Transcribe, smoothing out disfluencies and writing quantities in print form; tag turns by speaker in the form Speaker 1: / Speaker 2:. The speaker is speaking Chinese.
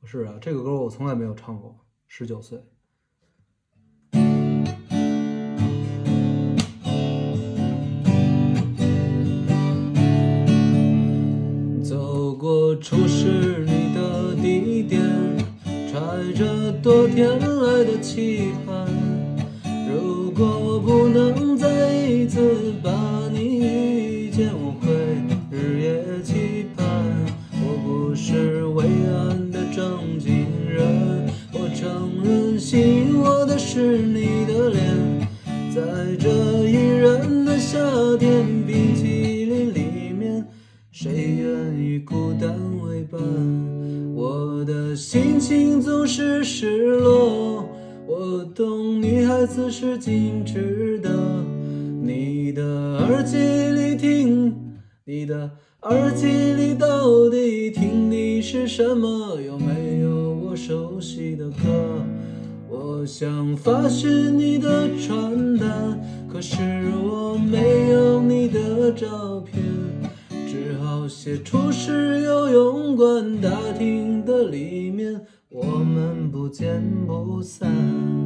Speaker 1: 是啊，这个歌我从来没有唱过。19岁。走过初识你的地点，揣着多天来的期盼。如果不能再一次把你遇见，我会日夜期盼。我不是伟岸的正经人，我承认吸引我的是你的脸。在这宜人的夏天，冰淇淋里面，谁愿意孤单为伴？我的心情总是失落，我懂女孩子是矜持的。你的耳机里到底听的是什么？有没有我熟悉的歌？我想发寻你的传单，可是我没有你的照片，只好写出诗游泳馆大厅的里面，我们不见不散。